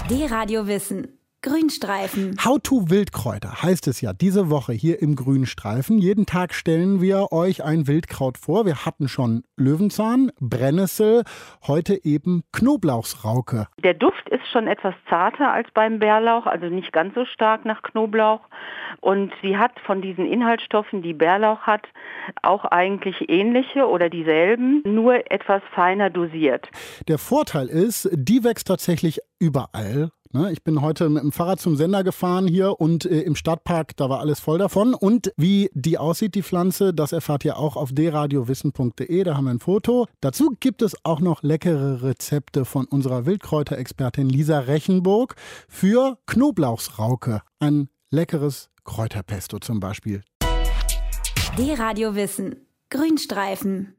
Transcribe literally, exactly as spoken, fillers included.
D-Radio Wissen. Grünstreifen. How to Wildkräuter heißt es ja diese Woche hier im Grünstreifen. Jeden Tag stellen wir euch ein Wildkraut vor. Wir hatten schon Löwenzahn, Brennnessel, heute eben Knoblauchsrauke. Der Duft ist schon etwas zarter als beim Bärlauch, also nicht ganz so stark nach Knoblauch. Und sie hat von diesen Inhaltsstoffen, die Bärlauch hat, auch eigentlich ähnliche oder dieselben, nur etwas feiner dosiert. Der Vorteil ist, die wächst tatsächlich überall. Ich bin heute mit dem Fahrrad zum Sender gefahren hier und äh, im Stadtpark, da war alles voll davon. Und wie die aussieht, die Pflanze, das erfahrt ihr auch auf d radio wissen punkt de. Da haben wir ein Foto. Dazu gibt es auch noch leckere Rezepte von unserer Wildkräuterexpertin Lisa Rechenburg für Knoblauchsrauke. Ein leckeres Kräuterpesto zum Beispiel. D-Radio Wissen. Grünstreifen.